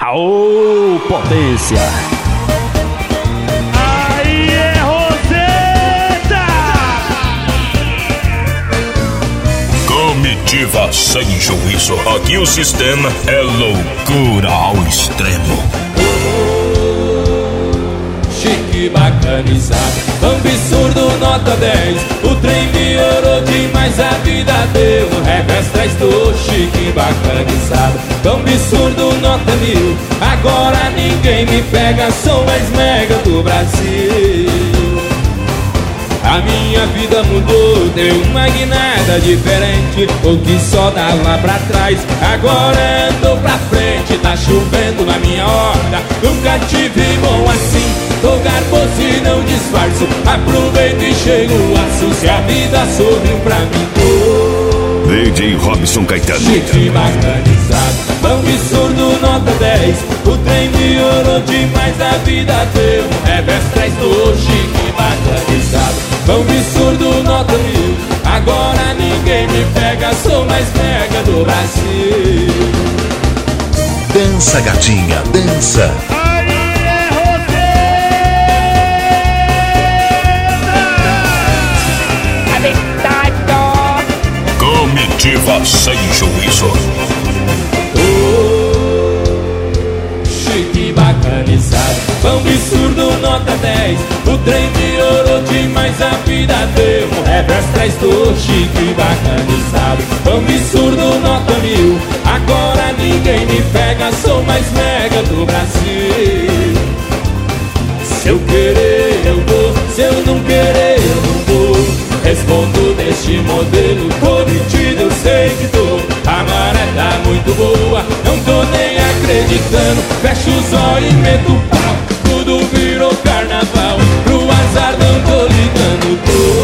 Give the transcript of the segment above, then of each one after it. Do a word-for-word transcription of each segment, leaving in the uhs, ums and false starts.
Aô, potência! Aí é Roseta! Comitiva sem juízo. Aqui o sistema é loucura ao extremo. Chique, bacanizado, absurdo, nota dez. O trem melhorou demais, a vida deu um revés, traz tô chique, bacanizado, absurdo, nota mil. Agora ninguém me pega, sou mais mega do Brasil. A minha vida mudou, deu uma guinada diferente. O que só dava pra trás, agora andou pra frente. Tá chovendo na minha horta, nunca tive bom assim. Tô garboso e não disfarço, aproveito e chego aço. Se a vida sorriu pra mim, tô D J Robson Caetano. chique, bacanizado, absurdo, nota dez. O trem melhorou demais, a vida deu um revés, traz tô chique, bacanizado, absurdo, nota mil. Agora ninguém me pega, sou mais mega do Brasil. Dança, gatinha, dança. Comitiva sem juízo. Oh, chique, bacanizado, absurdo, nota dez. O trem melhorou demais, a vida deu um revés, traz tô chique, bacanizado, absurdo, nota mil. Agora ninguém me pega, sou mais mega do Brasil. Se eu querer eu vou, se eu não querer eu não vou. Respondo deste modelo, tô metido, eu sei que tô. A maré tá muito boa, não tô nem acreditando. Fecho os olhos e meto o pau, tudo virou carnaval. Pro azar não tô ligando,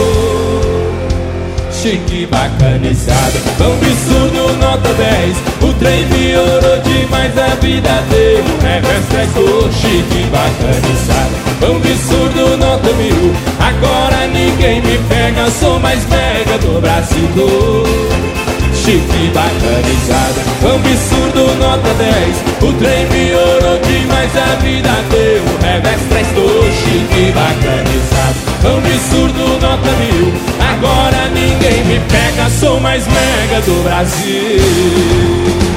tô chique, bacanizado, absurdo, nota dez. O trem melhorou demais, a vida deu um revés, traz tô chique, bacanizado, absurdo, nota mil. Agora ninguém me pega, sou mais mega do Brasil, tô chique, bacanizado, absurdo, nota dez. O trem melhorou demais, a vida deu um revés, traz tô chique, bacanizado, absurdo, nota mil. Agora ninguém me pega, sou mais mega do Brasil.